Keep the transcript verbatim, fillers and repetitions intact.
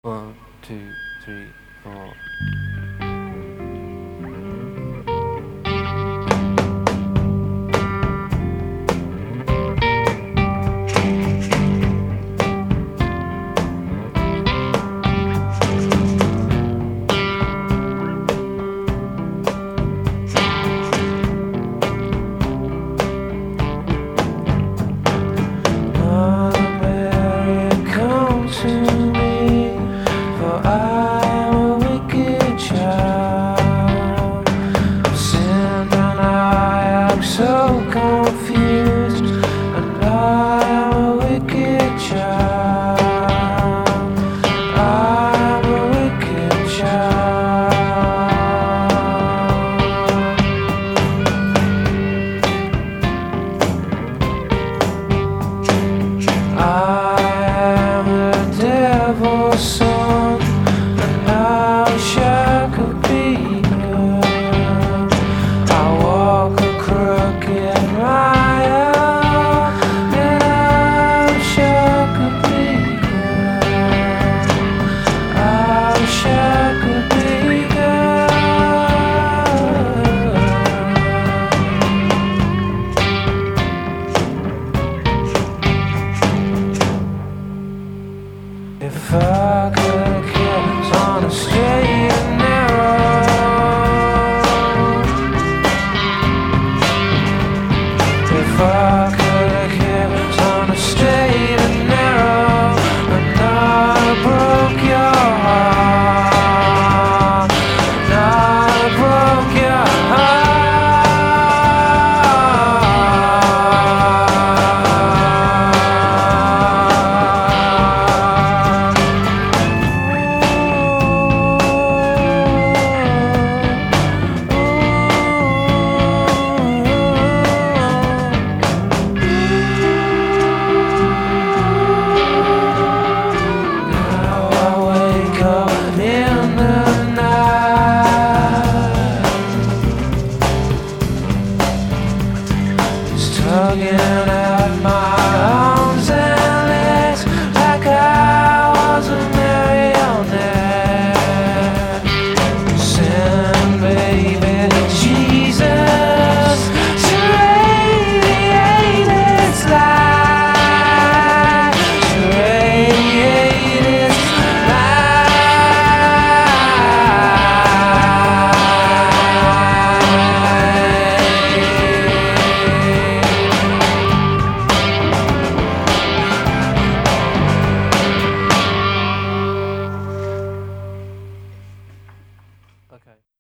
One, two, three, four. So confused, and I'm a wicked child. I'm a wicked child. I am the devil's son, and I wish I could be good. I walk crooked Maya, and I wish I could be good. I wish I could be good. If I could have kept on a straight and narrow, if I could have kept on a straight and narrow, and I broke your heart, and I broke your heart. Tugging at my arms and legs like I was a marionette. Send baby Jesus to radiate its light, to radiate its Okay.